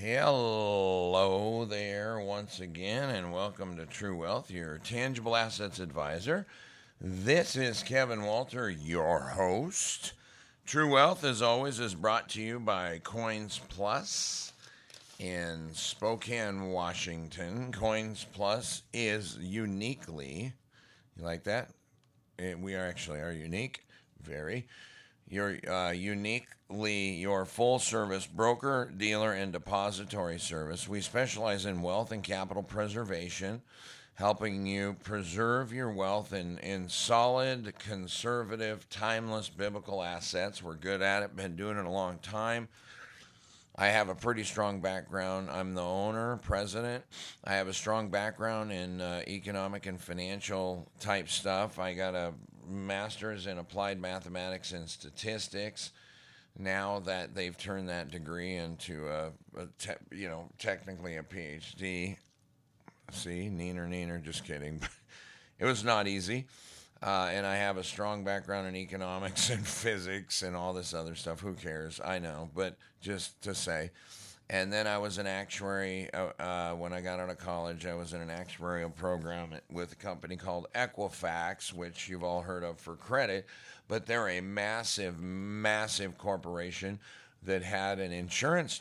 Hello there once again, and welcome to True Wealth, your tangible assets advisor. This is Kevin Walter, your host. True Wealth, as always, is brought to you by Coins Plus in Spokane, Washington. Coins Plus is uniquely, you like that? We are unique, very. You're uniquely your full service broker, dealer, and depository service. We specialize in wealth and capital preservation, helping you preserve your wealth in solid, conservative, timeless biblical assets. We're good at it, been doing it a long time. I have a pretty strong background. I'm the owner, president. I have a strong background in economic and financial type stuff. I got a master's in applied mathematics and statistics. Now that they've turned that degree into technically a PhD. See, neener, just kidding. It was not easy. And I have a strong background in economics and physics and all this other stuff. Who cares? I know, but just to say. And then I was an actuary when I got out of college. I was in an actuarial program with a company called Equifax, which you've all heard of for credit. But they're a massive, massive corporation that had an insurance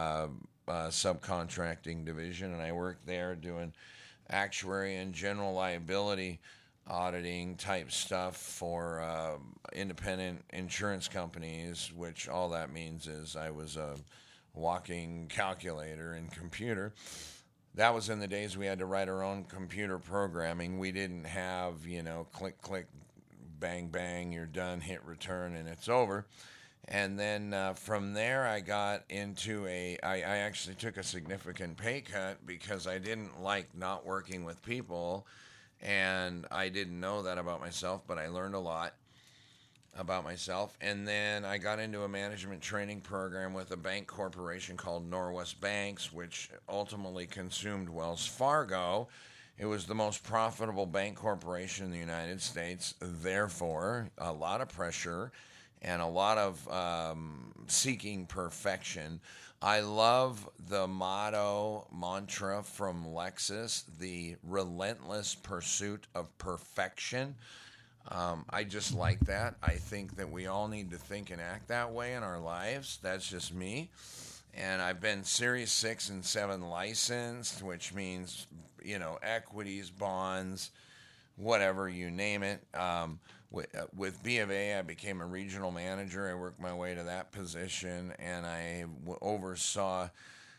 subcontracting division. And I worked there doing actuary and general liability auditing type stuff for independent insurance companies, which all that means is I was a walking calculator and computer. That was in the days we had to write our own computer programming. We didn't have, click, click, bang, bang, you're done, hit return, and it's over. And then from there, I got into I actually took a significant pay cut because I didn't like not working with people. And I didn't know that about myself, but I learned a lot about myself. And then I got into a management training program with a bank corporation called Norwest Banks, which ultimately consumed Wells Fargo. It was the most profitable bank corporation in the United States. Therefore, a lot of pressure and a lot of seeking perfection. I love the mantra from Lexus, the relentless pursuit of perfection. I just like that. I think that we all need to think and act that way in our lives. That's just me. And I've been Series 6 and 7 licensed, which means, equities, bonds, whatever, you name it. With B of A, I became a regional manager. I worked my way to that position, and I oversaw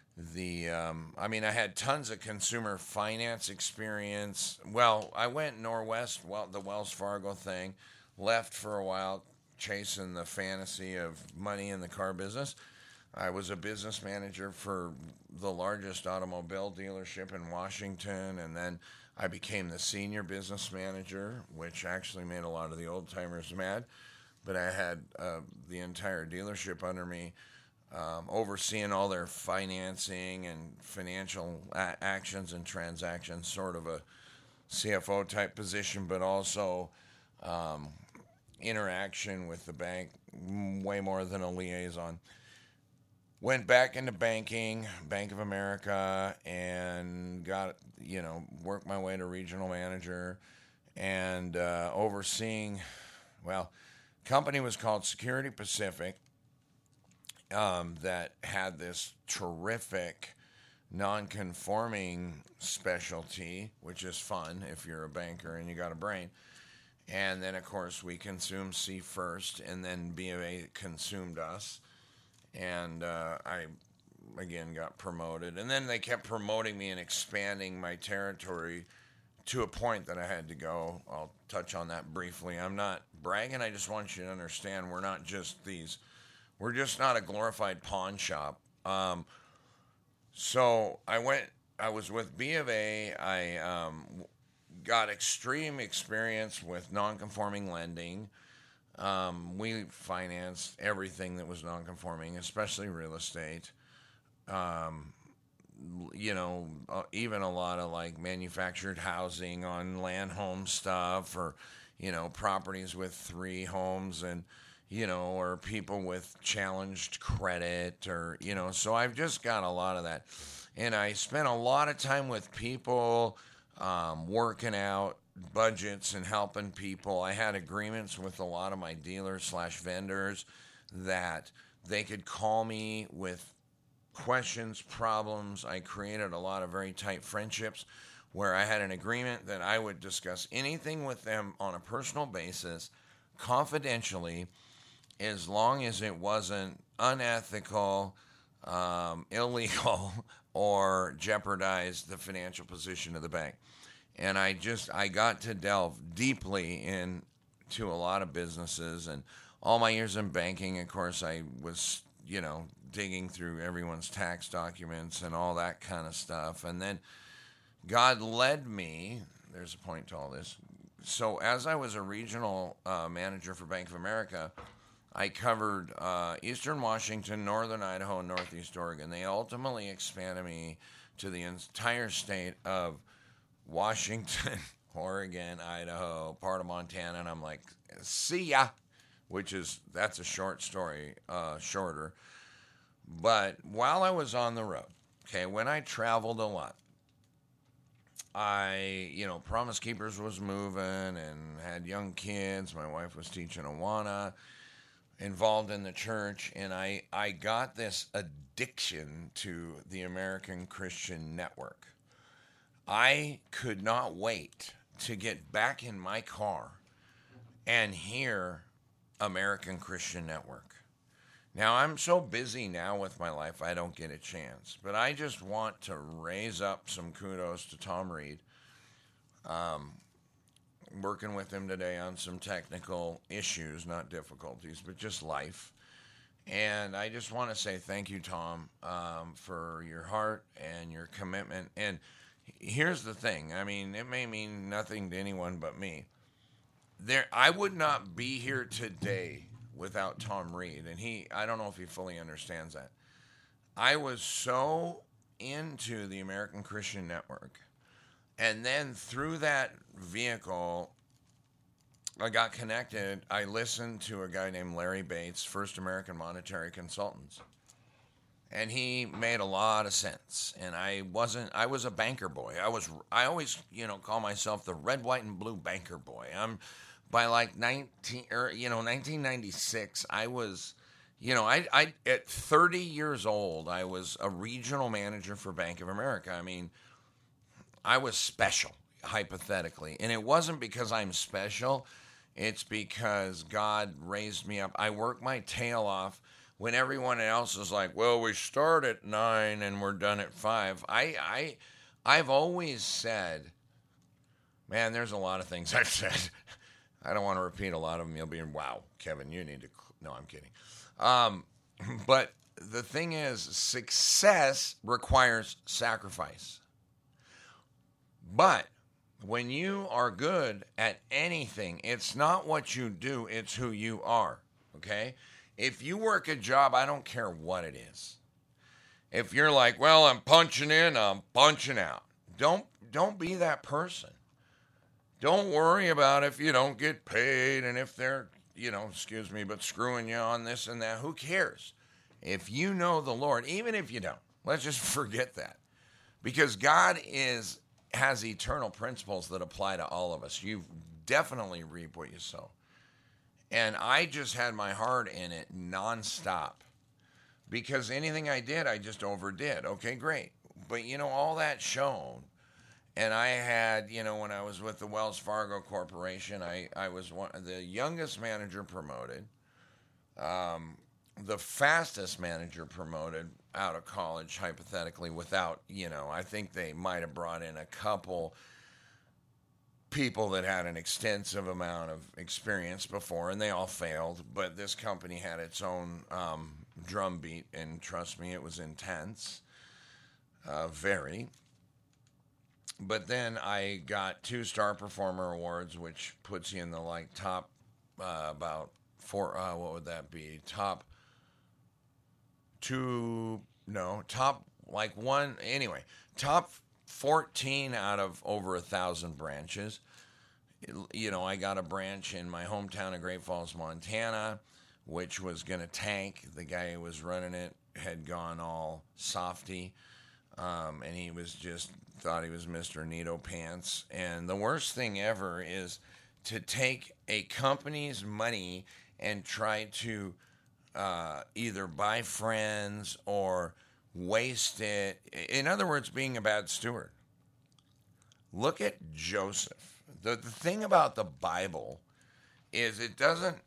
I had tons of consumer finance experience. Well, I went Norwest, the Wells Fargo thing, left for a while chasing the fantasy of money in the car business. I was a business manager for the largest automobile dealership in Washington, and then I became the senior business manager, which actually made a lot of the old timers mad. But I had the entire dealership under me, overseeing all their financing and financial actions and transactions, sort of a CFO type position, but also interaction with the bank, way more than a liaison. Went back into banking, Bank of America, and worked my way to regional manager and overseeing, company was called Security Pacific, that had this terrific non-conforming specialty, which is fun if you're a banker and you got a brain. And then, of course, we consumed C First, and then B of A consumed us. And I, again, got promoted. And then they kept promoting me and expanding my territory to a point that I had to go. I'll touch on that briefly. I'm not bragging. I just want you to understand we're not not a glorified pawn shop. So I was with B of A. I got extreme experience with non-conforming lending. We financed everything that was non-conforming, especially real estate. Even a lot of like manufactured housing on land home stuff, or properties with 3 homes and or people with challenged credit, or, so I've just got a lot of that. And I spent a lot of time with people, working out budgets and helping people. I had agreements with a lot of my dealers slash vendors that they could call me with questions, problems. I created a lot of very tight friendships where I had an agreement that I would discuss anything with them on a personal basis, confidentially, as long as it wasn't unethical, illegal, or jeopardize the financial position of the bank. And I got to delve deeply into a lot of businesses, and all my years in banking, of course, I was, digging through everyone's tax documents and all that kind of stuff. And then God led me, there's a point to all this. So as I was a regional manager for Bank of America, I covered Eastern Washington, Northern Idaho, and Northeast Oregon. They ultimately expanded me to the entire state of Washington, Oregon, Idaho, part of Montana, and I'm like, see ya, that's a short story, shorter. But while I was on the road, okay, when I traveled a lot, Promise Keepers was moving and had young kids. My wife was teaching Awana, involved in the church, and I got this addiction to the American Christian Network. I could not wait to get back in my car and hear American Christian Network. Now, I'm so busy now with my life, I don't get a chance. But I just want to raise up some kudos to Tom Reed. Working with him today on some technical issues, not difficulties, but just life. And I just want to say thank you, Tom, for your heart and your commitment. And here's the thing. I mean, it may mean nothing to anyone but me. I would not be here today without Tom Reed. And I don't know if he fully understands that. I was so into the American Christian Network. And then through that vehicle, I got connected. I listened to a guy named Larry Bates, First American Monetary Consultants. And he made a lot of sense. And I was a banker boy. I always, call myself the red, white, and blue banker boy. By like 1996, I was, I at 30 years old, I was a regional manager for Bank of America. I mean, I was special, hypothetically. And it wasn't because I'm special. It's because God raised me up. I worked my tail off when everyone else is like, well, we start at 9 and we're done at 5. I've always said, man, there's a lot of things I've said. I don't want to repeat a lot of them. You'll be, wow, Kevin, you need to. No, I'm kidding. But the thing is, success requires sacrifice. But when you are good at anything, it's not what you do, it's who you are. Okay? If you work a job, I don't care what it is. If you're like, well, I'm punching in, I'm punching out. Don't be that person. Don't worry about if you don't get paid and if they're, excuse me, but screwing you on this and that. Who cares? If you know the Lord, even if you don't, let's just forget that. Because God has eternal principles that apply to all of us. You definitely reap what you sow. And I just had my heart in it nonstop. Because anything I did, I just overdid. Okay, great. But, all that shown. And I had, when I was with the Wells Fargo Corporation, I was the youngest manager promoted, the fastest manager promoted out of college, hypothetically, without, I think they might have brought in a couple people that had an extensive amount of experience before, and they all failed. But this company had its own drumbeat, and trust me, it was intense, very. But then I got 2 Star Performer Awards, which puts you in the top about 4. What would that be? Top 2? No, top 1. Anyway, top 14 out of over 1,000 branches. I got a branch in my hometown of Great Falls, Montana, which was going to tank. The guy who was running it had gone all softy, and he was just thought he was Mr. Neato Pants. And the worst thing ever is to take a company's money and try to either buy friends or waste it. In other words, being a bad steward. Look at Joseph. The thing about the Bible is it doesn't,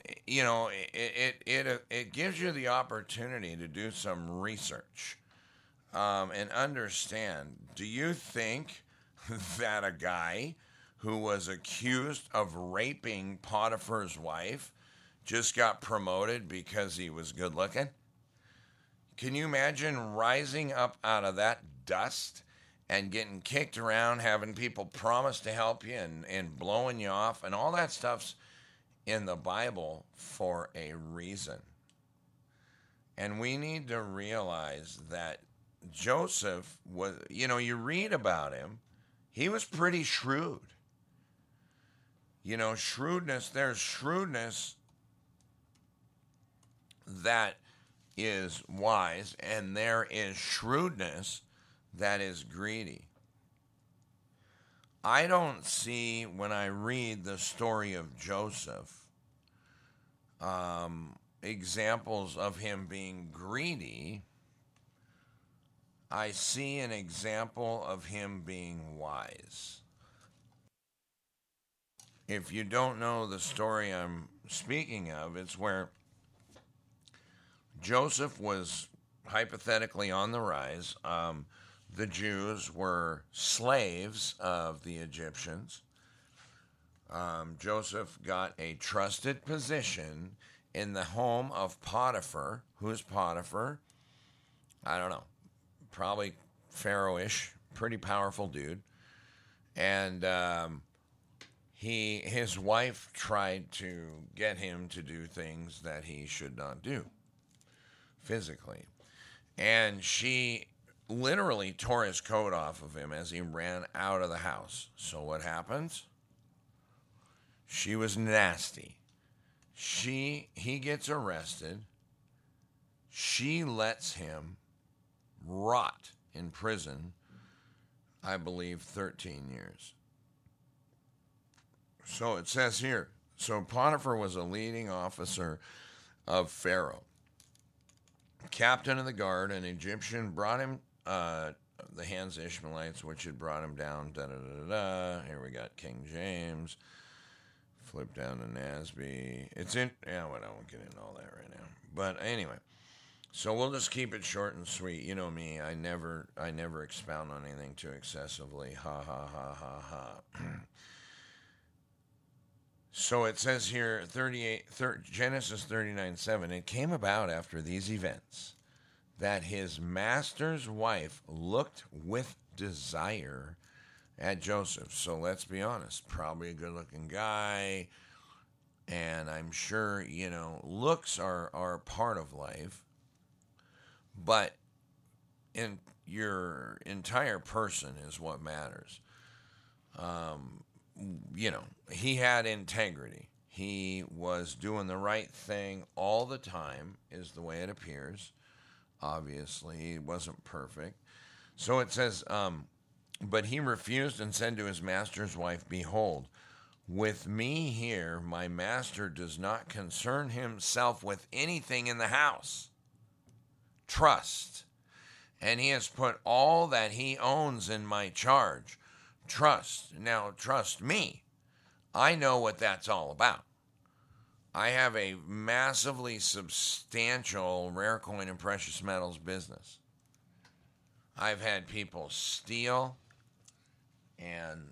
it gives you the opportunity to do some research and understand. Do you think that a guy who was accused of raping Potiphar's wife just got promoted because he was good looking? Can you imagine rising up out of that dust and getting kicked around, having people promise to help you and blowing you off, and all that stuff's in the Bible for a reason. And we need to realize that Joseph was, you read about him, he was pretty shrewd. Shrewdness, there's shrewdness that is wise, and there is shrewdness that is greedy. I don't see, when I read the story of Joseph, examples of him being greedy. I see an example of him being wise. If you don't know the story I'm speaking of, it's where Joseph was hypothetically on the rise. The Jews were slaves of the Egyptians. Joseph got a trusted position in the home of Potiphar. Who's Potiphar? I don't know. Probably Pharaoh-ish, pretty powerful dude. And his wife tried to get him to do things that he should not do physically. And she literally tore his coat off of him as he ran out of the house. So what happens? She was nasty. He gets arrested. She lets him rot in prison, I believe 13 years. So it says here, so Potiphar was a leading officer of Pharaoh. Captain of the guard, an Egyptian, brought him the hands of Ishmaelites, which had brought him down. Here we got King James. Flip down to NASB. I won't get into all that right now. But anyway, so we'll just keep it short and sweet. You know me, I never expound on anything too excessively. Ha ha ha ha ha. So it says here, Genesis 39:7. It came about after these events that his master's wife looked with desire at Joseph. So let's be honest, probably a good-looking guy, and I'm sure, looks are part of life, but in your entire person is what matters. He had integrity. He was doing the right thing all the time, is the way it appears. Obviously, he wasn't perfect. So it says, but he refused and said to his master's wife, "Behold, with me here, my master does not concern himself with anything in the house. Trust. And he has put all that he owns in my charge. Trust. Now, trust me. I know what that's all about. I have a massively substantial rare coin and precious metals business. I've had people steal, and,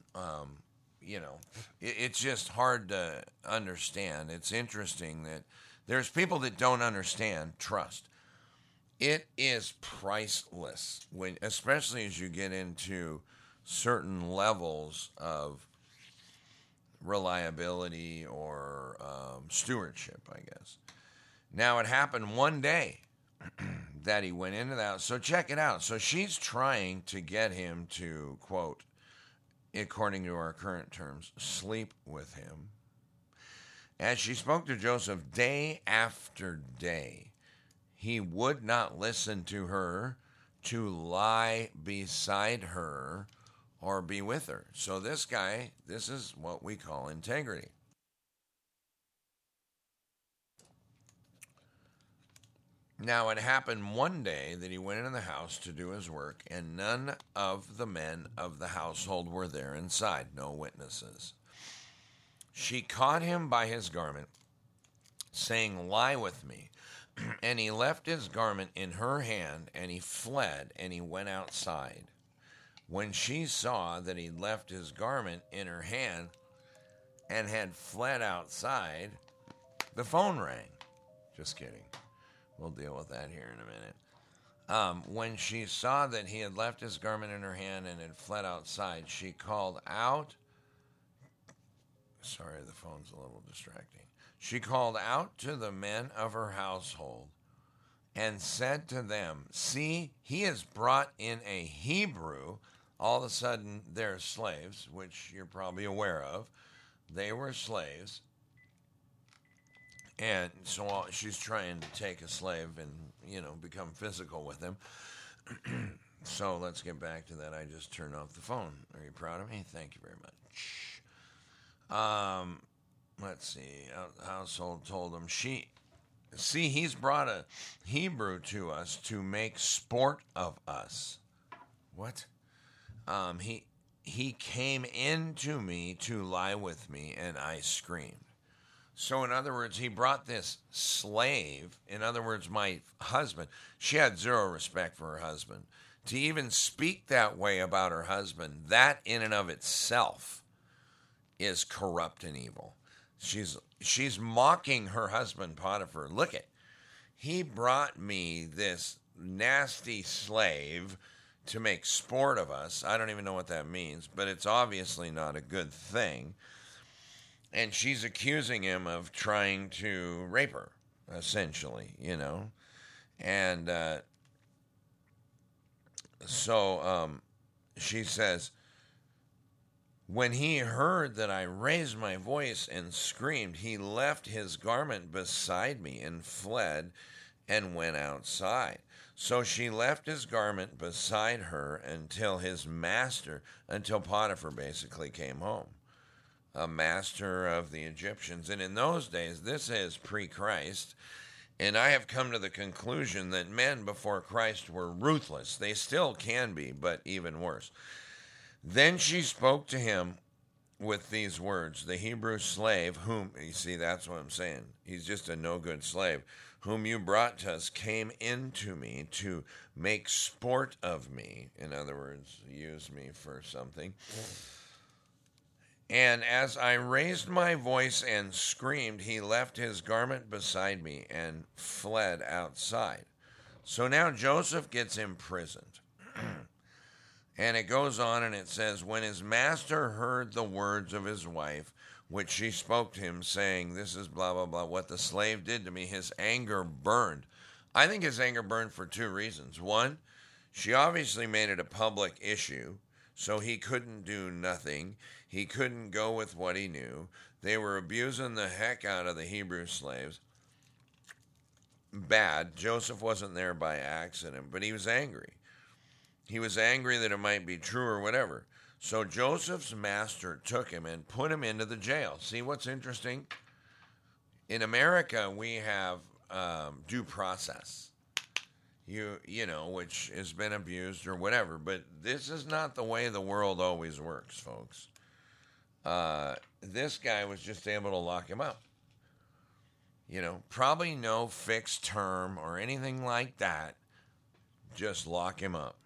it's just hard to understand. It's interesting that there's people that don't understand trust. It is priceless, especially as you get into certain levels of reliability or stewardship, I guess. Now, it happened one day that he went into that. So check it out. So she's trying to get him to, quote, according to our current terms, sleep with him. As she spoke to Joseph day after day, he would not listen to her to lie beside her or be with her. So this guy, this is what we call integrity. Now, it happened one day that he went into the house to do his work, and none of the men of the household were there inside, no witnesses. She caught him by his garment, saying, "Lie with me." And he left his garment in her hand, and he fled, and he went outside. When she saw that he left his garment in her hand and had fled outside, the phone rang. Just kidding. We'll deal with that here in a minute. When she saw that he had left his garment in her hand and had fled outside, she called out. Sorry, the phone's a little distracting. She called out to the men of her household and said to them, "See, he has brought in a Hebrew." All of a sudden, they're slaves, which you're probably aware of. They were slaves. And so she's trying to take a slave and, become physical with him. So let's get back to that. I just turned off the phone. Are you proud of me? Thank you very much. Let's see. Household told him, see, he's brought a Hebrew to us to make sport of us. What? He came into me to lie with me, and I screamed. So, in other words, he brought this slave, in other words, my husband. She had zero respect for her husband. To even speak that way about her husband, that in and of itself is corrupt and evil. She's mocking her husband, Potiphar. Look it. He brought me this nasty slave to make sport of us. I don't even know what that means, but it's obviously not a good thing. And she's accusing him of trying to rape her, essentially, And so she says, when he heard that I raised my voice and screamed, he left his garment beside me and fled and went outside. So she left his garment beside her until Potiphar basically came home. A master of the Egyptians. And in those days, this is pre-Christ, and I have come to the conclusion that men before Christ were ruthless. They still can be, but even worse. Then she spoke to him with these words, the Hebrew slave whom, you see, that's what I'm saying. He's just a no-good slave. Whom you brought to us came into me to make sport of me. In other words, use me for something. And as I raised my voice and screamed, he left his garment beside me and fled outside. So now Joseph gets imprisoned. And it goes on and it says, when his master heard the words of his wife, which she spoke to him, saying, this is blah, blah, blah, what the slave did to me, his anger burned. I think his anger burned for two reasons. One, she obviously made it a public issue, so he couldn't do nothing. He couldn't go with what he knew. They were abusing the heck out of the Hebrew slaves. Bad. Joseph wasn't there by accident, but he was angry. He was angry that it might be true or whatever. So Joseph's master took him and put him into the jail. See what's interesting? In America, we have due process. Which has been abused or whatever. But this is not the way the world always works, folks. This guy was just able to lock him up. Probably no fixed term or anything like that. Just lock him up.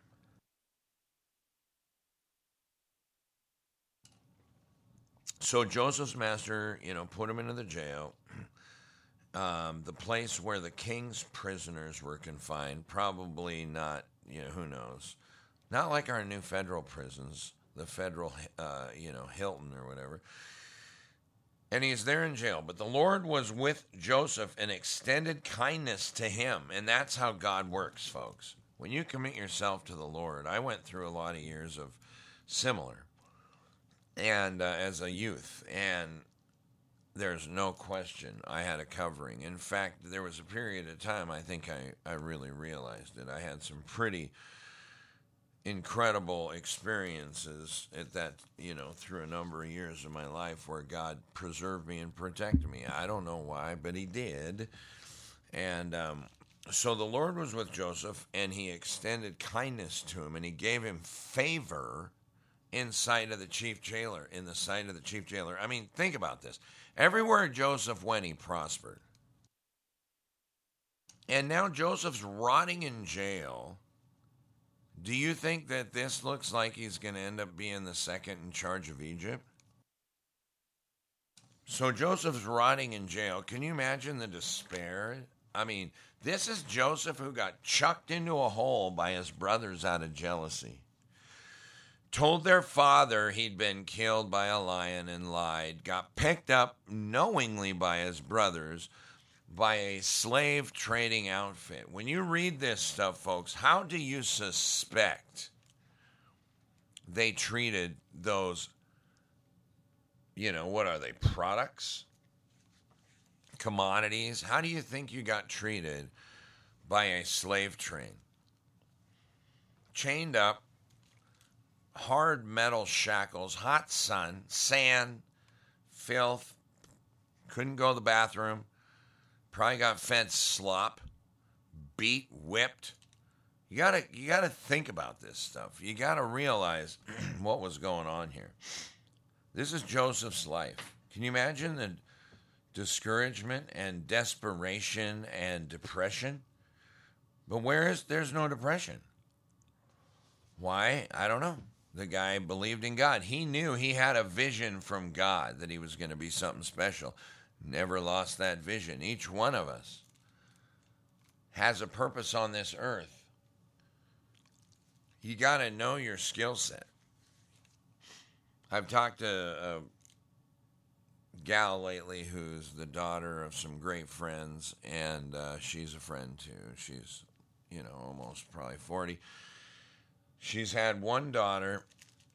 So Joseph's master, put him into the jail. The place where the king's prisoners were confined, probably not, who knows. Not like our new federal prisons, the federal, Hilton or whatever. And he's there in jail. But the Lord was with Joseph and extended kindness to him. And that's how God works, folks. When you commit yourself to the Lord, I went through a lot of years of similar. And as a youth. And there's no question I had a covering. In fact, there was a period of time I think I really realized it. I had some pretty incredible experiences at that, through a number of years of my life where God preserved me and protected me. I don't know why, but He did. And so the Lord was with Joseph, and He extended kindness to him, and He gave him favor in sight of the chief jailer, in the sight of the chief jailer. I mean, think about this. Everywhere Joseph went, he prospered. And now Joseph's rotting in jail. Do you think that this looks like he's going to end up being the second in charge of Egypt? So Joseph's rotting in jail. Can you imagine the despair? I mean, this is Joseph who got chucked into a hole by his brothers out of jealousy. Told their father he'd been killed by a lion and lied. Got picked up knowingly by his brothers by a slave trading outfit. When you read this stuff, folks, how do you suspect they treated those, what are they, products? Commodities? How do you think you got treated by a slave train? Chained up, hard metal shackles, hot sun, sand, filth, couldn't go to the bathroom, probably got fed slop, beat, whipped. You gotta think about this stuff. You gotta realize what was going on here. This is Joseph's life. Can you imagine the discouragement and desperation and depression? But there's no depression. Why? I don't know. The guy believed in God. He knew he had a vision from God that he was going to be something special. Never lost that vision. Each one of us has a purpose on this earth. You got to know your skill set. I've talked to a gal lately who's the daughter of some great friends, and she's a friend too. She's, almost probably 40. She's had one daughter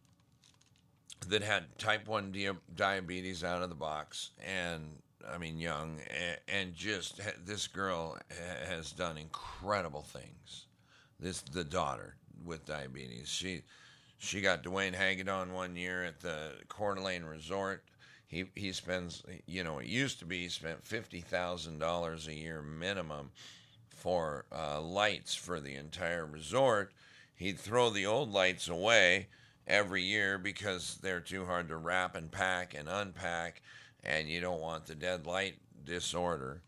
that had type 1 diabetes out of the box, and young, and just this girl has done incredible things. The daughter with diabetes. She got Dwayne Hagedorn one year at the Coeur d'Alene Resort. He spends, it used to be he spent $50,000 a year minimum for lights for the entire resort. He'd throw the old lights away every year because they're too hard to wrap and pack and unpack, and you don't want the dead light disorder.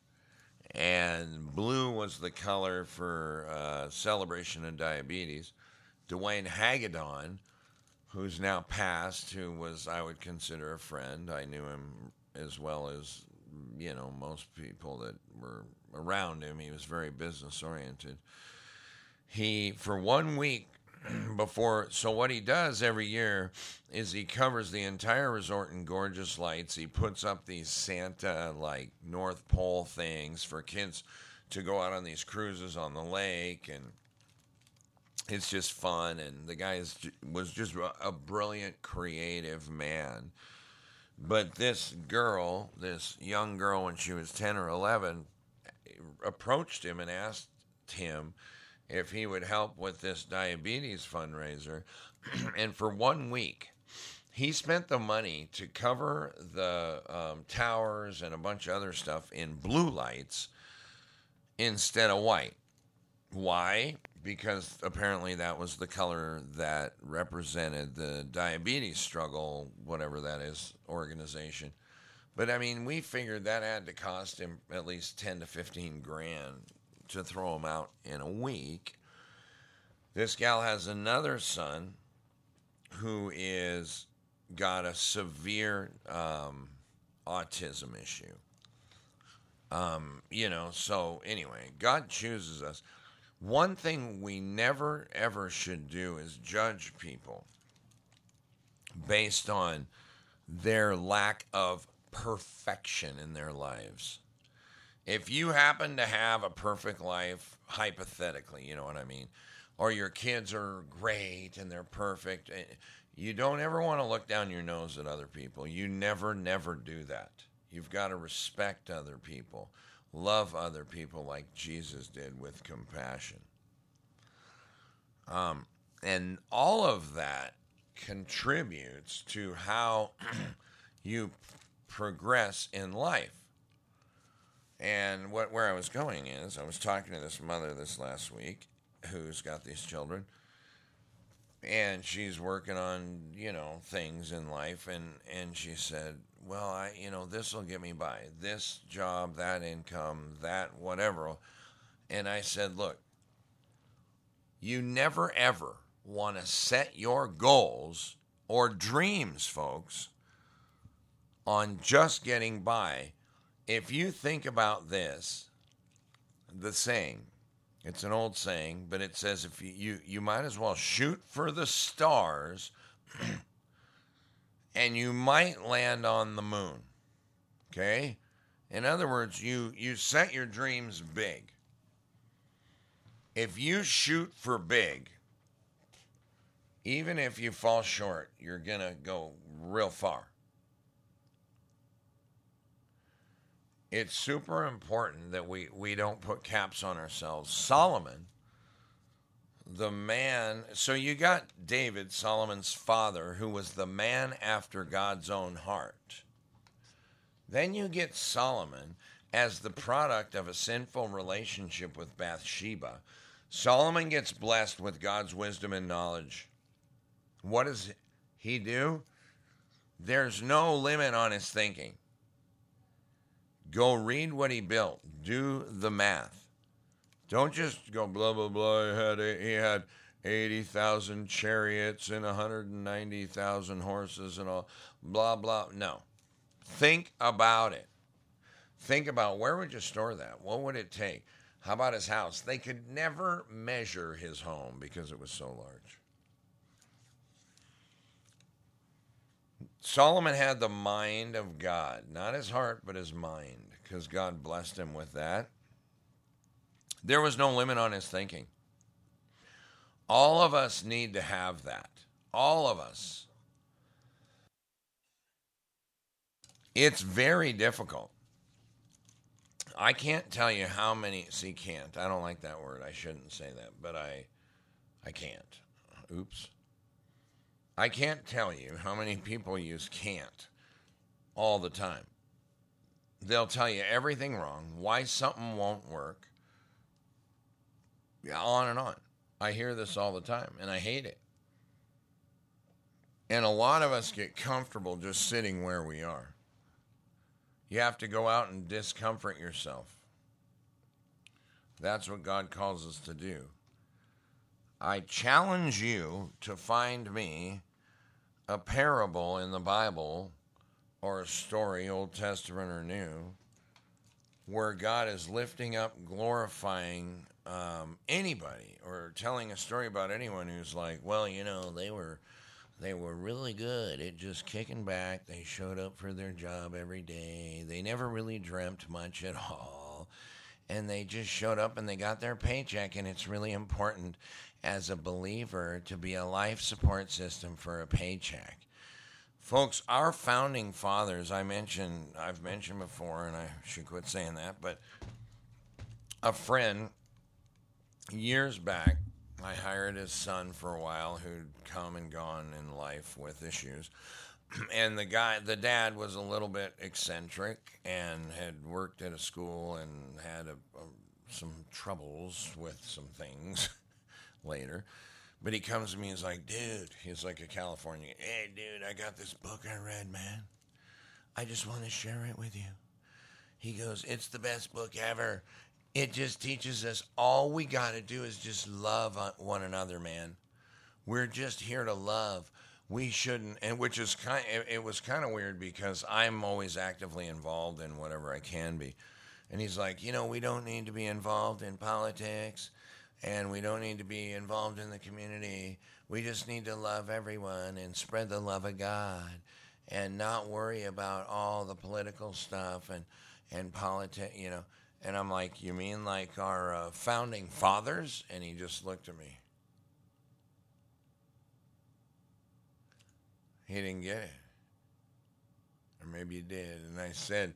And blue was the color for celebration of diabetes. Dwayne Hagedorn, who's now passed, who was, I would consider, a friend. I knew him as well as, most people that were around him. He was very business-oriented. He, for 1 week so what he does every year is he covers the entire resort in gorgeous lights. He puts up these Santa, North Pole things for kids to go out on these cruises on the lake, and it's just fun. And the guy was just a brilliant, creative man. But this young girl, when she was 10 or 11, approached him and asked him if he would help with this diabetes fundraiser. And for 1 week, he spent the money to cover the towers and a bunch of other stuff in blue lights instead of white. Why? Because apparently that was the color that represented the diabetes struggle, whatever that is, organization. But we figured that had to cost him at least 10 to 15 grand to throw him out in a week. This gal has another son who is got a severe autism issue. So anyway, God chooses us. One thing we never, ever should do is judge people based on their lack of perfection in their lives. If you happen to have a perfect life, hypothetically, you know what I mean, or your kids are great and they're perfect, you don't ever want to look down your nose at other people. You never, never do that. You've got to respect other people, love other people like Jesus did with compassion. And all of that contributes to how you progress in life. And where I was going is, I was talking to this mother this last week who's got these children, and she's working on, things in life, and she said, well, this will get me by. This job, that income, that whatever. And I said, look, you never ever want to set your goals or dreams, folks, on just getting by. If you think about this, the saying, it's an old saying, but it says if you might as well shoot for the stars and you might land on the moon. Okay? In other words, you set your dreams big. If you shoot for big, even if you fall short, you're going to go real far. It's super important that we don't put caps on ourselves. Solomon, the man, so you got David, Solomon's father, who was the man after God's own heart. Then you get Solomon as the product of a sinful relationship with Bathsheba. Solomon gets blessed with God's wisdom and knowledge. What does he do? There's no limit on his thinking. Go read what he built. Do the math. Don't just go blah, blah, blah. He had 80,000 chariots and 190,000 horses and all. Blah, blah. No. Think about it. Think about where would you store that? What would it take? How about his house? They could never measure his home because it was so large. Solomon had the mind of God, not his heart, but his mind, because God blessed him with that. There was no limit on his thinking. All of us need to have that. All of us. It's very difficult. I can't tell you how many, can't. I don't like that word. I shouldn't say that, but I can't. Oops. I can't tell you how many people use can't all the time. They'll tell you everything wrong, why something won't work, on and on. I hear this all the time, and I hate it. And a lot of us get comfortable just sitting where we are. You have to go out and discomfort yourself. That's what God calls us to do. I challenge you to find me a parable in the Bible or a story, Old Testament or New, where God is lifting up, glorifying anybody, or telling a story about anyone who's like, well, they were really good at just kicking back. They showed up for their job every day. They never really dreamt much at all. And they just showed up and they got their paycheck. And it's really important as a believer to be a life support system for a paycheck. Folks, our founding fathers, I've mentioned before, and I should quit saying that, but a friend years back, I hired his son for a while who'd come and gone in life with issues. And the dad was a little bit eccentric and had worked at a school and had some troubles with some things later. But he comes to me and he's like, dude, he's like a Californian. Hey, dude, I got this book I read, man. I just want to share it with you. He goes, it's the best book ever. It just teaches us all we got to do is just love one another, man. We're just here to love. We shouldn't, and which is it was kind of weird because I'm always actively involved in whatever I can be. And he's like, we don't need to be involved in politics. And we don't need to be involved in the community. We just need to love everyone and spread the love of God and not worry about all the political stuff and politics, And I'm like, you mean like our founding fathers? And he just looked at me. He didn't get it. maybe you did. And I said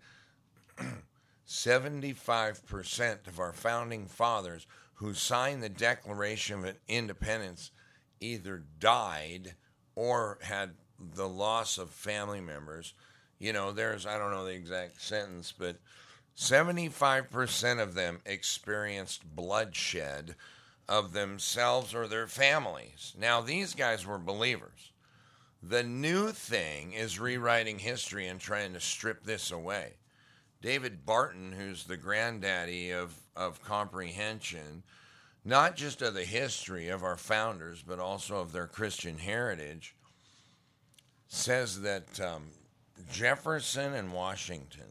75% of our founding fathers who signed the Declaration of Independence either died or had the loss of family members. You know, there's, I don't know the exact sentence, but 75% of them experienced bloodshed of themselves or their families. Now, these guys were believers. The new thing is rewriting history and trying to strip this away. David Barton, who's the granddaddy of comprehension, not just of the history of our founders, but also of their Christian heritage, says that Jefferson and Washington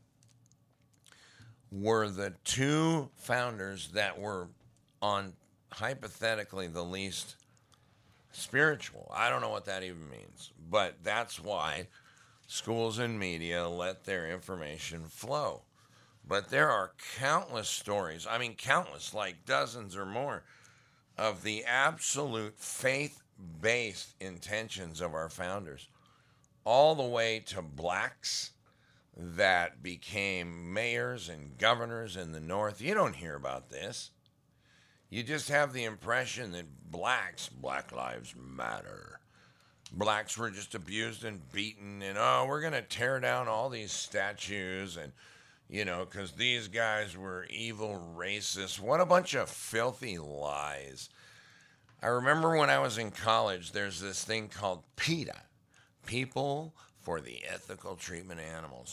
were the two founders that were on hypothetically the least spiritual. I don't know what that even means, but that's why schools and media let their information flow. But there are countless stories, I mean countless, like dozens or more, of the absolute faith-based intentions of our founders, all the way to blacks that became mayors and governors in the North. You don't hear about this. You just have the impression that Black Lives Matter. Blacks were just abused and beaten, and we're going to tear down all these statues, and, you know, because these guys were evil racists. What a bunch of filthy lies. I remember when I was in college, there's this thing called PETA, People for the Ethical Treatment of Animals.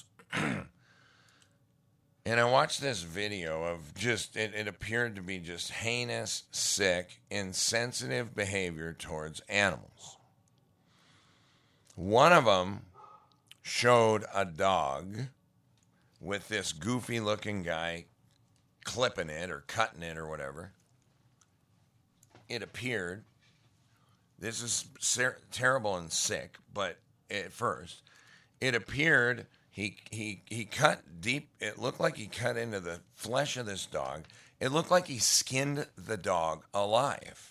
And I watched this video of just, it appeared to be just heinous, sick, insensitive behavior towards animals. One of them showed a dog with this goofy looking guy clipping it or cutting it or whatever. It appeared, this is terrible and sick, but at first, it appeared he cut deep. It looked like he cut into the flesh of this dog. It looked like he skinned the dog alive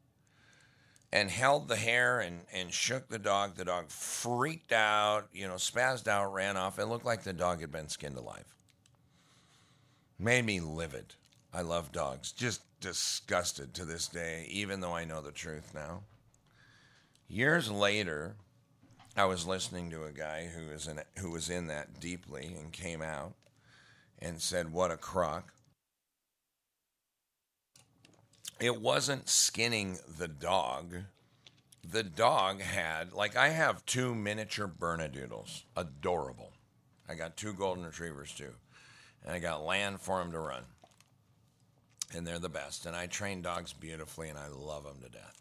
and held the hair and shook the dog. The dog freaked out, you know, spazzed out, ran off. It looked like the dog had been skinned alive. Made me livid. I love dogs. Just disgusted to this day, even though I know the truth now. Years later, I was listening to a guy who was in that deeply and came out and said, "What a crock." It wasn't skinning the dog. The dog had, like, I have 2 miniature Bernedoodles. Adorable. I got 2 golden retrievers too. And I got land for them to run. And they're the best. And I train dogs beautifully and I love them to death.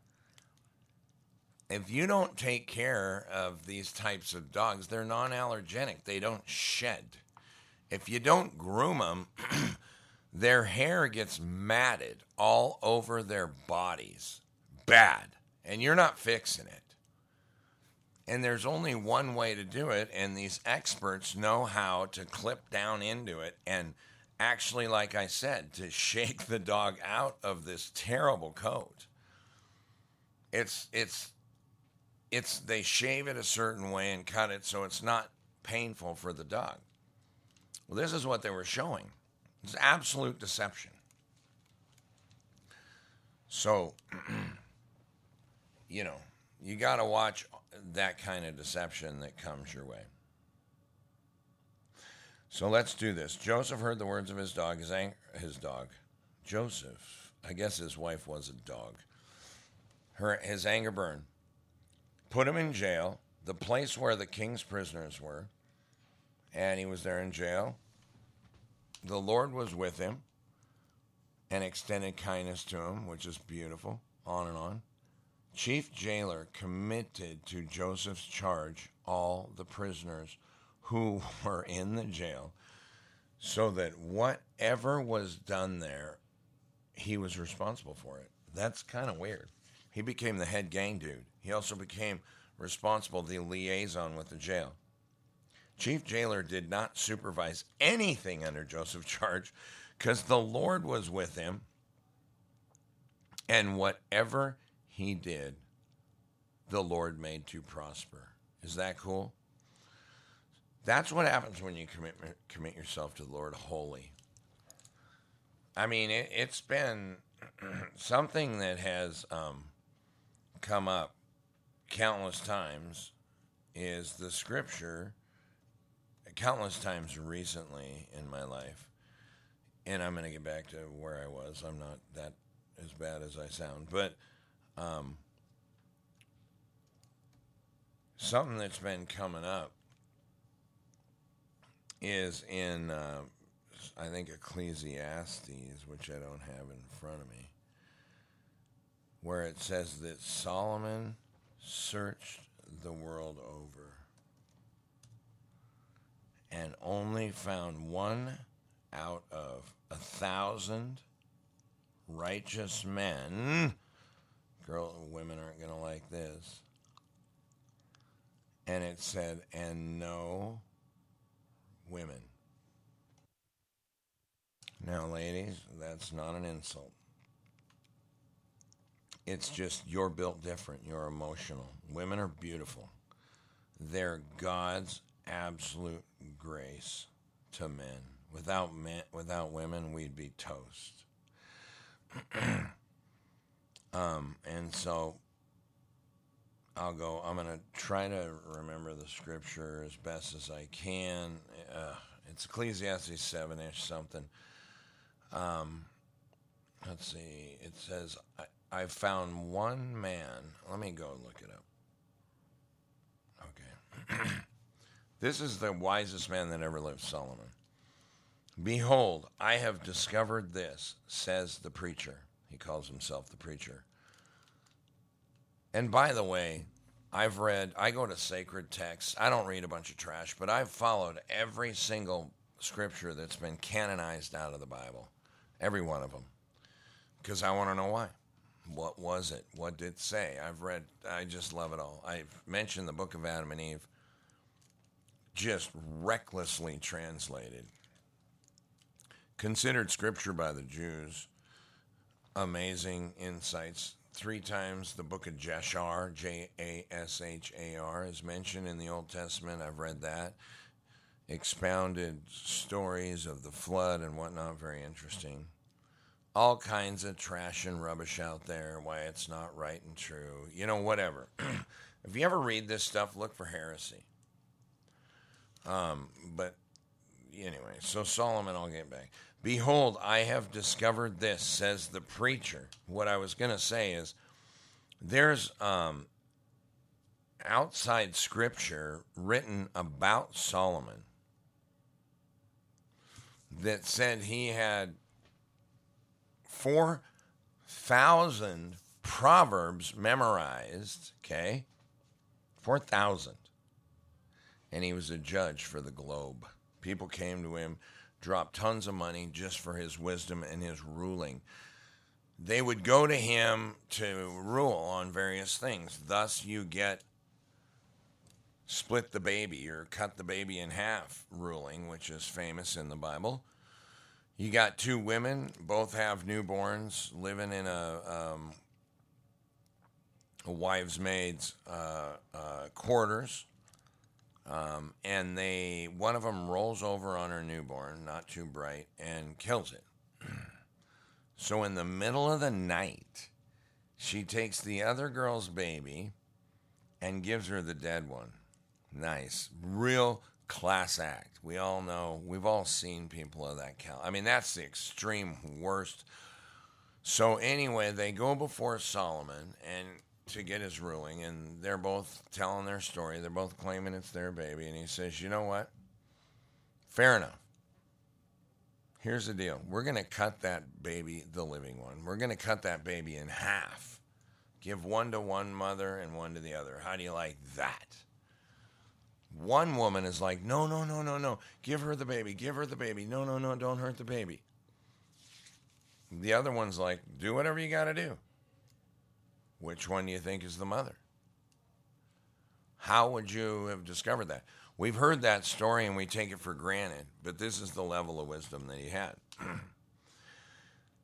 If you don't take care of these types of dogs, they're non-allergenic. They don't shed. If you don't groom them, their hair gets matted all over their bodies. Bad. And you're not fixing it. And there's only one way to do it, and these experts know how to clip down into it and actually, like I said, to shake the dog out of this terrible coat. They shave it a certain way and cut it so it's not painful for the dog. Well, this is what they were showing. It's absolute deception. So, you know, you got to watch that kind of deception that comes your way. So let's do this. Joseph heard the words of his dog, his dog. Joseph, I guess his wife was a dog. His anger burned. Put him in jail, the place where the king's prisoners were, and he was there in jail. The Lord was with him and extended kindness to him, which is beautiful, on and on. Chief jailer committed to Joseph's charge all the prisoners who were in the jail, so that whatever was done there, he was responsible for it. That's kind of weird. He became the head gang dude. He also became responsible, the liaison with the jail. Chief jailer did not supervise anything under Joseph's charge because the Lord was with him, and whatever he did, the Lord made to prosper. Is that cool? That's what happens when you commit yourself to the Lord wholly. I mean, it's been something that has come up countless times is the scripture, countless times recently in my life. And I'm going to get back to where I was. I'm not that as bad as I sound. But something that's been coming up is in, I think, Ecclesiastes, which I don't have in front of me, where it says that Solomon searched the world over and only found one out of 1,000 righteous men. Women aren't going to like this. And it said, and no women. Now, ladies, that's not an insult. It's just you're built different. You're emotional. Women are beautiful. They're God's absolute grace to men. Without women, we'd be toast. And so I'm going to try to remember the scripture as best as I can. It's Ecclesiastes 7-ish something. Let's see. It says, I found one man. Let me go look it up. Okay. This is the wisest man that ever lived, Solomon. Behold, I have discovered this, says the preacher. He calls himself the preacher. And by the way, I go to sacred texts. I don't read a bunch of trash, but I've followed every single scripture that's been canonized out of the Bible. Every one of them. Because I want to know why. What was it? What did it say? I just love it all. I've mentioned the book of Adam and Eve, just recklessly translated. Considered scripture by the Jews. Amazing insights. 3 times the book of Jashar, Jashar, is mentioned in the Old Testament. I've read that. Expounded stories of the flood and whatnot. Very interesting. All kinds of trash and rubbish out there, why it's not right and true. Whatever. If you ever read this stuff, look for heresy. But anyway, so Solomon, I'll get back. Behold, I have discovered this, says the preacher. What I was going to say is there's outside scripture written about Solomon that said he had 4,000 proverbs memorized, okay? 4,000. And he was a judge for the globe. People came to him, dropped tons of money just for his wisdom and his ruling. They would go to him to rule on various things. Thus, you get split the baby or cut the baby in half ruling, which is famous in the Bible. You got 2 women, both have newborns, living in a wives' maid's quarters. And one of them rolls over on her newborn, not too bright, and kills it. So in the middle of the night, she takes the other girl's baby and gives her the dead one. Nice. Real class act. We all know, we've all seen people of that caliber. I mean, that's the extreme worst. So anyway, they go before Solomon and to get his ruling, and they're both telling their story. They're both claiming it's their baby, and he says, you know what? Fair enough. Here's the deal. We're going to cut that baby, the living one. We're going to cut that baby in half. Give one to one mother and one to the other. How do you like that? One woman is like, no. Give her the baby. Give her the baby. No, don't hurt the baby. The other one's like, do whatever you got to do. Which one do you think is the mother? How would you have discovered that? We've heard that story and we take it for granted, but this is the level of wisdom that he had.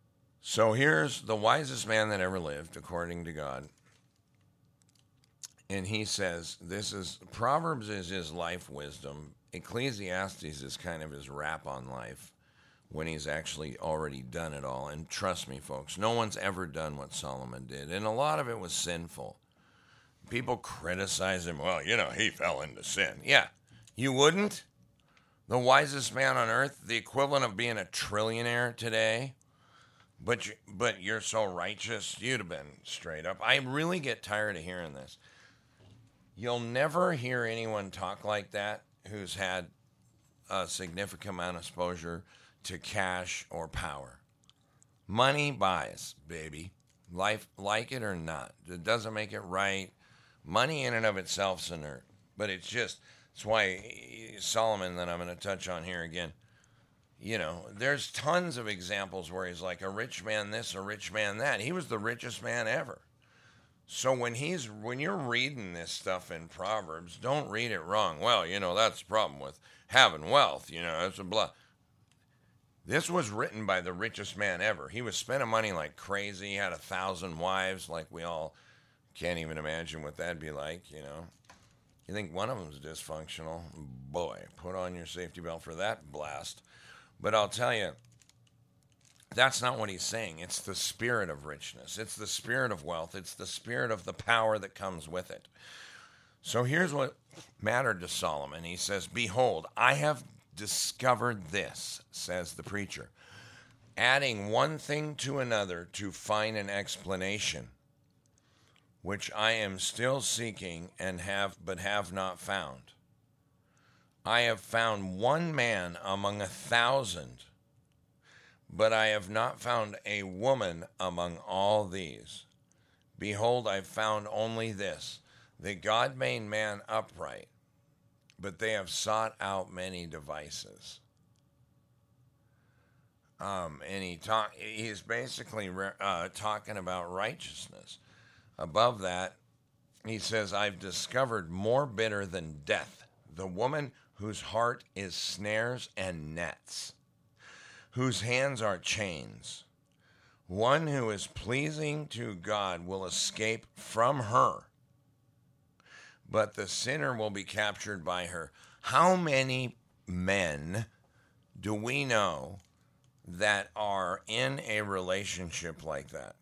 So here's the wisest man that ever lived, according to God. And he says, this is, Proverbs is his life wisdom. Ecclesiastes is kind of his rap on life when he's actually already done it all. And trust me, folks, no one's ever done what Solomon did. And a lot of it was sinful. People criticize him. Well, he fell into sin. Yeah, you wouldn't? The wisest man on earth, the equivalent of being a trillionaire today, but you're so righteous, you'd have been straight up. I really get tired of hearing this. You'll never hear anyone talk like that who's had a significant amount of exposure to cash or power. Money buys, baby. Life, like it or not. It doesn't make it right. Money in and of itself is inert. But it's why Solomon, that I'm going to touch on here again, there's tons of examples where he's like a rich man this, a rich man that. He was the richest man ever. So when you're reading this stuff in Proverbs, don't read it wrong. Well, that's the problem with having wealth. It's a blah. This was written by the richest man ever. He was spending money like crazy. He had 1,000 wives, like we all can't even imagine what that'd be like. You think one of them's dysfunctional? Boy, put on your safety belt for that blast. But I'll tell you, that's not what he's saying. It's the spirit of richness. It's the spirit of wealth. It's the spirit of the power that comes with it. So here's what mattered to Solomon. He says, "Behold, I have discovered this," says the preacher, "adding one thing to another to find an explanation, which I am still seeking and have not found. I have found one man among 1,000, but I have not found a woman among all these. Behold, I found only this, that God made man upright, but they have sought out many devices." And he's basically talking about righteousness. Above that, he says, "I've discovered more bitter than death, the woman whose heart is snares and nets, whose hands are chains. One who is pleasing to God will escape from her, but the sinner will be captured by her." How many men do we know that are in a relationship like that?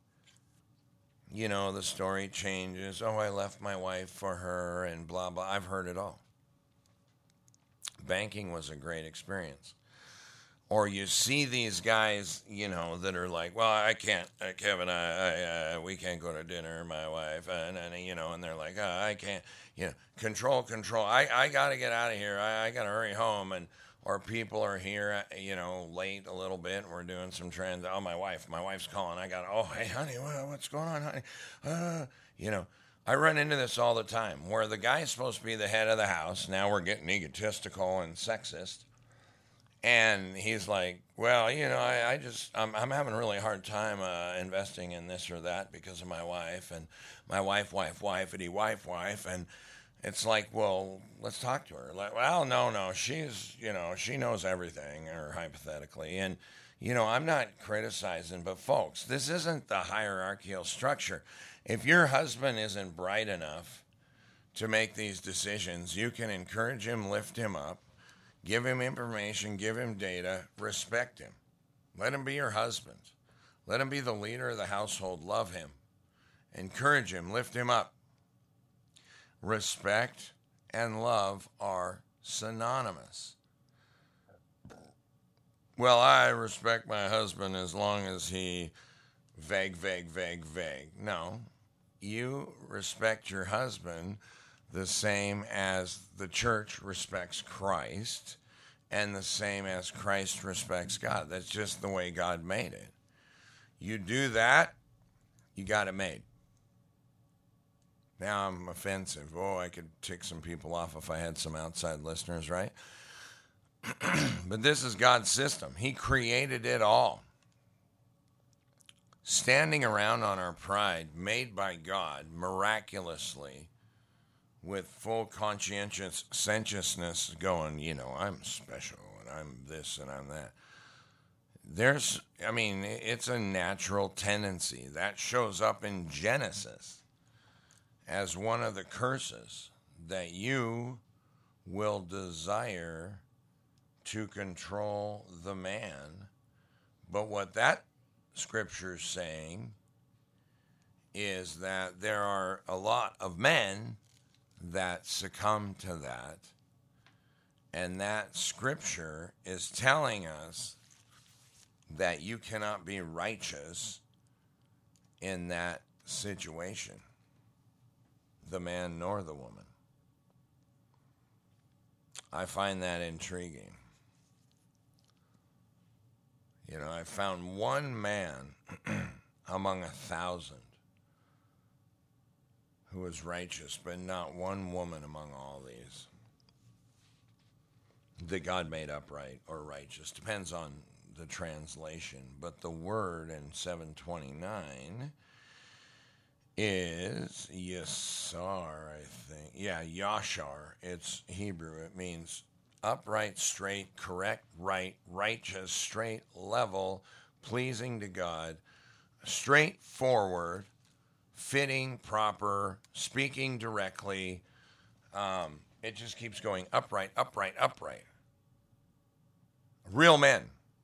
The story changes. Oh, I left my wife for her and blah, blah. I've heard it all. Banking was a great experience. Or you see these guys, that are like, "Well, I can't, Kevin, we can't go to dinner, my wife," and they're like, "I can't, control. I got to get out of here. I got to hurry home." Or people are here, late a little bit, and we're doing some oh, my wife's calling. Hey, honey, what's going on, honey? I run into this all the time, where the guy's supposed to be the head of the house. Now we're getting egotistical and sexist. And he's like, "Well, I'm having a really hard time investing in this or that because of my wife, and my wife, and it's like, well, let's talk to her." Like, "Well, no, she's, she knows everything," or hypothetically. And, I'm not criticizing, but folks, this isn't the hierarchical structure. If your husband isn't bright enough to make these decisions, you can encourage him, lift him up, give him information, give him data, respect him. Let him be your husband. Let him be the leader of the household. Love him. Encourage him, lift him up. Respect and love are synonymous. "Well, I respect my husband as long as he vague. No, you respect your husband the same as the church respects Christ, and the same as Christ respects God. That's just the way God made it. You do that, you got it made. Now I'm offensive. Oh, I could tick some people off if I had some outside listeners, right? But this is God's system. He created it all. Standing around on our pride, made by God miraculously, with full conscientiousness, going, I'm special and I'm this and I'm that. It's a natural tendency that shows up in Genesis. as one of the curses, that you will desire to control the man. But what that scripture is saying is that there are a lot of men that succumb to that. And that scripture is telling us that you cannot be righteous in that situation, the man nor the woman. I find that intriguing. You know, I found one man among 1,000 who was righteous, but not one woman among all these that God made upright or righteous. Depends on the translation. But the word in 729 is Yasar, I think. Yeah, Yashar. It's Hebrew. It means upright, straight, correct, right, righteous, straight, level, pleasing to God, straightforward, fitting, proper, speaking directly. It just keeps going upright, upright, upright. Real men.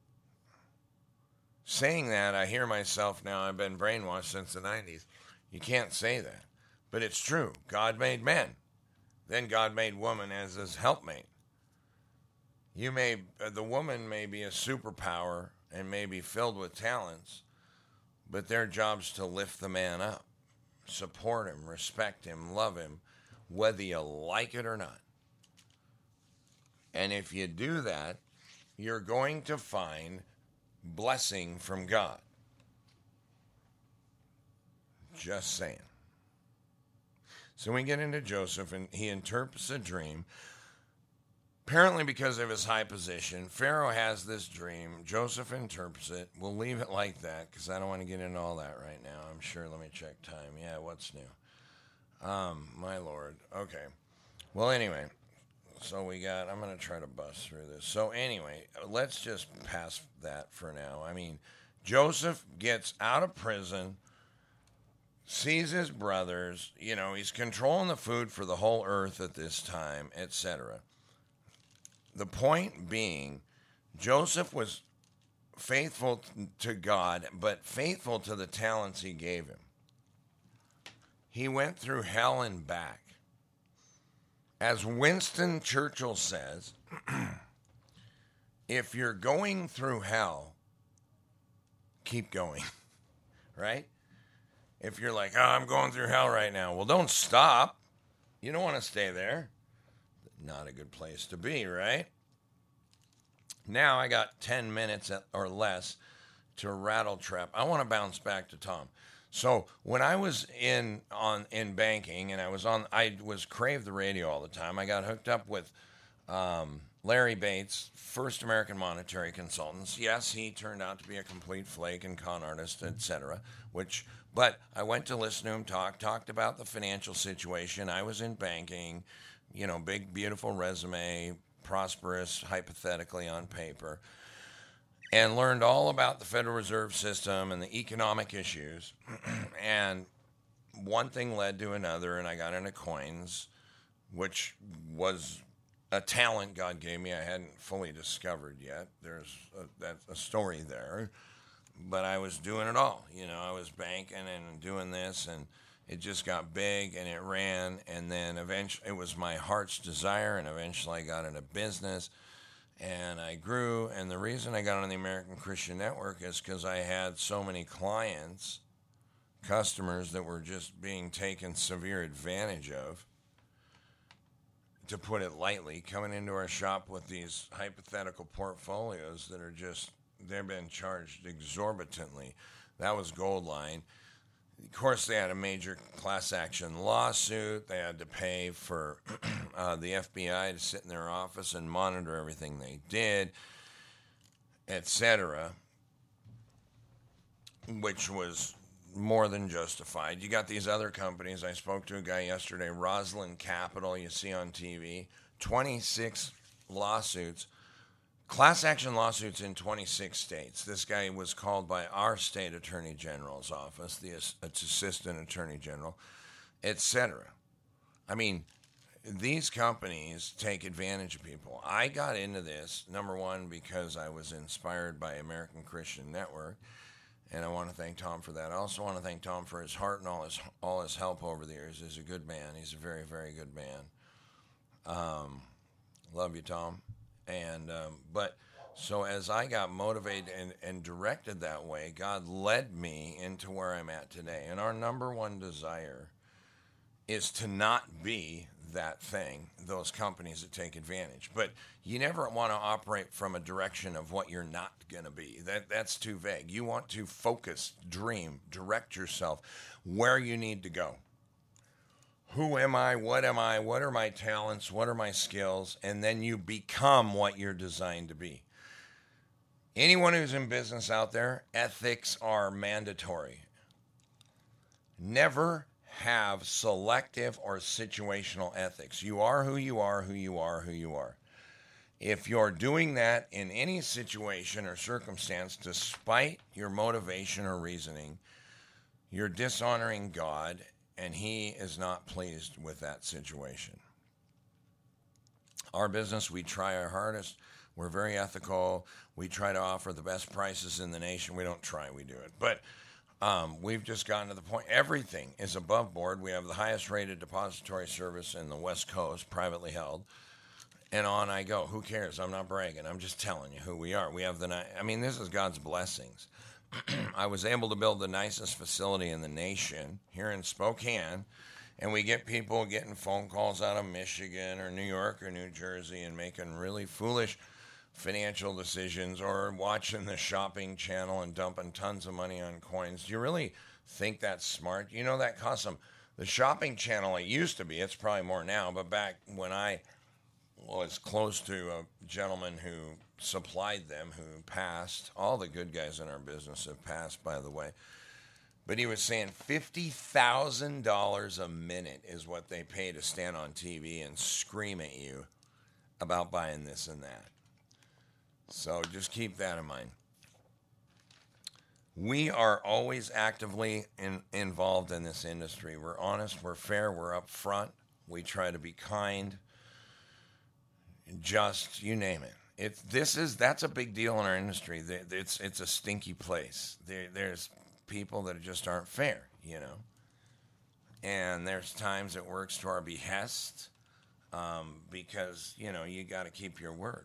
Saying that, I hear myself now, I've been brainwashed since the 90s. You can't say that. But it's true. God made men. Then God made woman as his helpmate. The woman may be a superpower and may be filled with talents, but their job's to lift the man up, support him, respect him, love him, whether you like it or not. And if you do that, you're going to find blessing from God. Just saying. So we get into Joseph, and he interprets a dream. Apparently because of his high position, Pharaoh has this dream. Joseph interprets it. We'll leave it like that because I don't want to get into all that right now. I'm sure. Let me check time. Yeah, what's new? My Lord. Okay. Well, anyway, so I'm going to try to bust through this. So anyway, let's just pass that for now. I mean, Joseph gets out of prison, sees his brothers, he's controlling the food for the whole earth at this time, etc. The point being, Joseph was faithful to God, but faithful to the talents he gave him. He went through hell and back. As Winston Churchill says, if you're going through hell, keep going, right? If you're like, I'm going through hell right now, well, don't stop. You don't want to stay there. Not a good place to be, right? Now I got 10 minutes or less to rattle trap. I want to bounce back to Tom. So when I was in banking and I was Crave the radio all the time. I got hooked up with Larry Bates, First American Monetary Consultants. Yes, he turned out to be a complete flake and con artist, etc. But I went to listen to him talked about the financial situation. I was in banking, big, beautiful resume, prosperous, hypothetically on paper, and learned all about the Federal Reserve System and the economic issues. And one thing led to another, and I got into coins, which was a talent God gave me I hadn't fully discovered yet. There's a story there. But I was doing it all. I was banking and doing this, and it just got big, and it ran, and then eventually it was my heart's desire, and eventually I got into business, and I grew. And the reason I got on the American Christian Network is because I had so many customers that were just being taken severe advantage of, to put it lightly, coming into our shop with these hypothetical portfolios that are just, they've been charged exorbitantly. That was Goldline. Of course, they had a major class action lawsuit. They had to pay for the FBI to sit in their office and monitor everything they did, etc., which was more than justified. You got these other companies. I spoke to a guy yesterday, Roslyn Capital, you see on TV, 26 lawsuits. Class action lawsuits in 26 states. This guy was called by our state attorney general's office, the assistant attorney general, etc. I mean, these companies take advantage of people. I got into this, number one, because I was inspired by American Christian Network, and I want to thank Tom for that. I also want to thank Tom for his heart and all his help over the years. He's a good man. He's a very, very good man. Love you, Tom. And but so as I got motivated and directed that way, God led me into where I'm at today. And our number one desire is to not be that thing, those companies that take advantage. But you never want to operate from a direction of what you're not going to be. That's too vague. You want to focus, dream, direct yourself where you need to go. Who am I? What am I? What are my talents? What are my skills? And then you become what you're designed to be. Anyone who's in business out there, ethics are mandatory. Never have selective or situational ethics. You are who you are, who you are, who you are. If you're doing that in any situation or circumstance, despite your motivation or reasoning, you're dishonoring God, and He is not pleased with that situation. Our business, we try our hardest. We're very ethical. We try to offer the best prices in the nation. We don't try, we do it. But we've just gotten to the point, everything is above board. We have the highest rated depository service in the West Coast, privately held. And on I go. Who cares? I'm not bragging. I'm just telling you who we are. We have this is God's blessings. I was able to build the nicest facility in the nation here in Spokane, and we get people getting phone calls out of Michigan or New York or New Jersey and making really foolish financial decisions or watching the shopping channel and dumping tons of money on coins. Do you really think that's smart? You know, that costs them. The shopping channel, it used to be, it's probably more now, but back when I was close to a gentleman who supplied them, who passed. All the good guys in our business have passed, by the way. But he was saying $50,000 a minute is what they pay to stand on TV and scream at you about buying this and that. So just keep that in mind. We are always actively involved in this industry. We're honest, we're fair, we're upfront. We try to be kind. Just, you name it. That's a big deal in our industry. It's a stinky place. There's people that just aren't fair, you know. And there's times it works to our behest because, you know, you got to keep your word.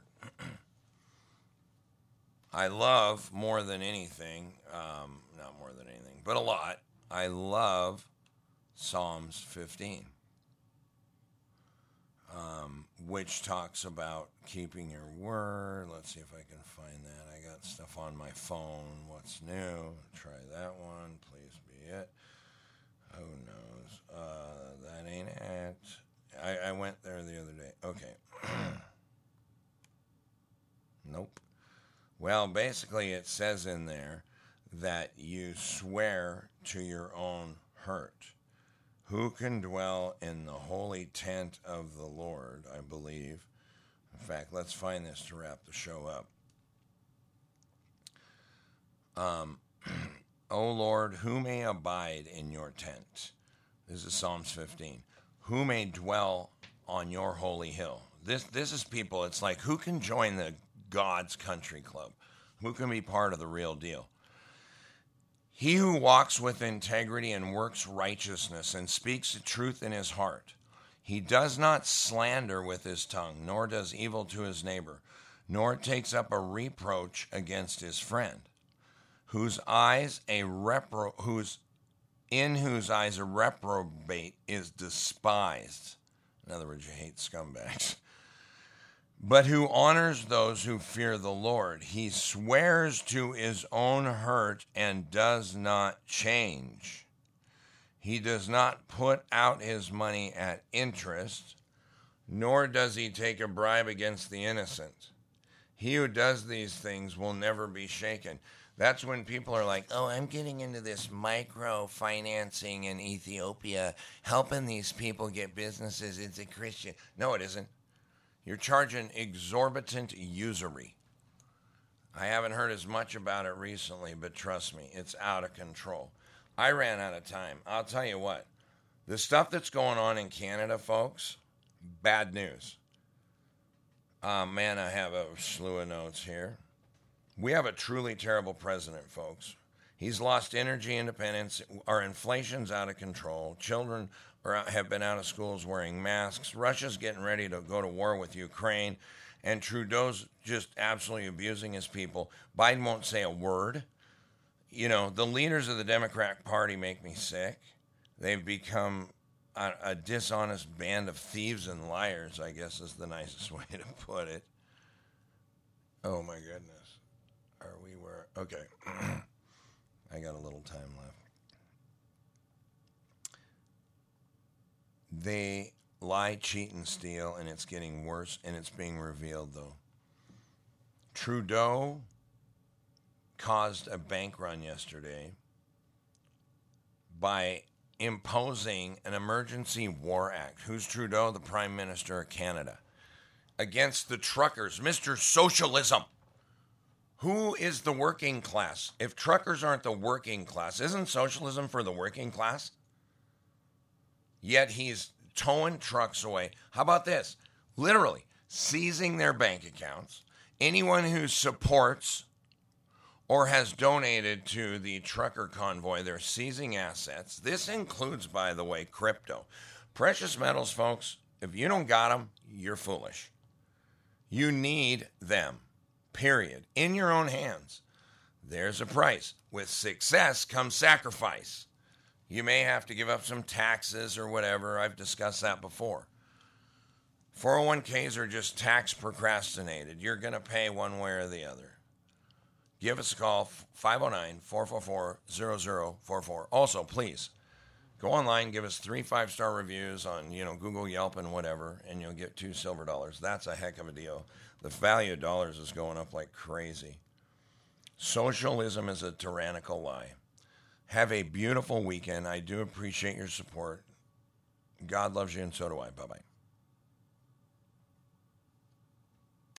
I love more than anything, not more than anything, but a lot, I love Psalms 15. Which talks about keeping your word. Let's see if I can find that. I got stuff on my phone. What's new? Try that one. Please be it. Who knows? That ain't it. I went there the other day. Okay. Nope. Well, basically it says in there that you swear to your own hurt. Who can dwell in the holy tent of the Lord, I believe. In fact, let's find this to wrap the show up. O Lord, who may abide in your tent? This is Psalms 15. Who may dwell on your holy hill? This is people, it's like, who can join the God's country club? Who can be part of the real deal? He who walks with integrity and works righteousness and speaks the truth in his heart. He does not slander with his tongue, nor does evil to his neighbor, nor takes up a reproach against his friend, in whose eyes a reprobate is despised. In other words, you hate scumbags. But who honors those who fear the Lord. He swears to his own hurt and does not change. He does not put out his money at interest, nor does he take a bribe against the innocent. He who does these things will never be shaken. That's when people are like, oh, I'm getting into this micro-financing in Ethiopia, helping these people get businesses. It's a Christian. No, it isn't. You're charging exorbitant usury. I haven't heard as much about it recently, but trust me, it's out of control. I ran out of time. I'll tell you what, The stuff that's going on in Canada, folks, bad news. Man, I have a slew of notes here. We have a truly terrible president, folks. He's lost energy independence. Our inflation's out of control. Children have been out of schools wearing masks. Russia's getting ready to go to war with Ukraine. And Trudeau's just absolutely abusing his people. Biden won't say a word. You know, the leaders of the Democrat Party make me sick. They've become a dishonest band of thieves and liars, I guess is the nicest way to put it. Oh, my goodness. Are we where? Okay. I got a little time left. They lie, cheat, and steal, and it's getting worse, and it's being revealed, though. Trudeau caused a bank run yesterday by imposing an emergency war act. Who's Trudeau? The Prime Minister of Canada. Against the truckers. Mr. Socialism. Who is the working class? If truckers aren't the working class, isn't socialism for the working class? Yet he's towing trucks away. How about this? Literally seizing their bank accounts. Anyone who supports or has donated to the trucker convoy, they're seizing assets. This includes, by the way, crypto. Precious metals, folks, if you don't got them, you're foolish. You need them, period, in your own hands. There's a price. With success comes sacrifice. You may have to give up some taxes or whatever. I've discussed that before. 401ks are just tax procrastinated. You're going to pay one way or the other. Give us a call, 509-444-0044. Also, please, go online, give us 3 5-star reviews on, Google, Yelp, and whatever, and you'll get $2 silver. That's a heck of a deal. The value of dollars is going up like crazy. Socialism is a tyrannical lie. Have a beautiful weekend. I do appreciate your support. God loves you, and so do I. Bye-bye.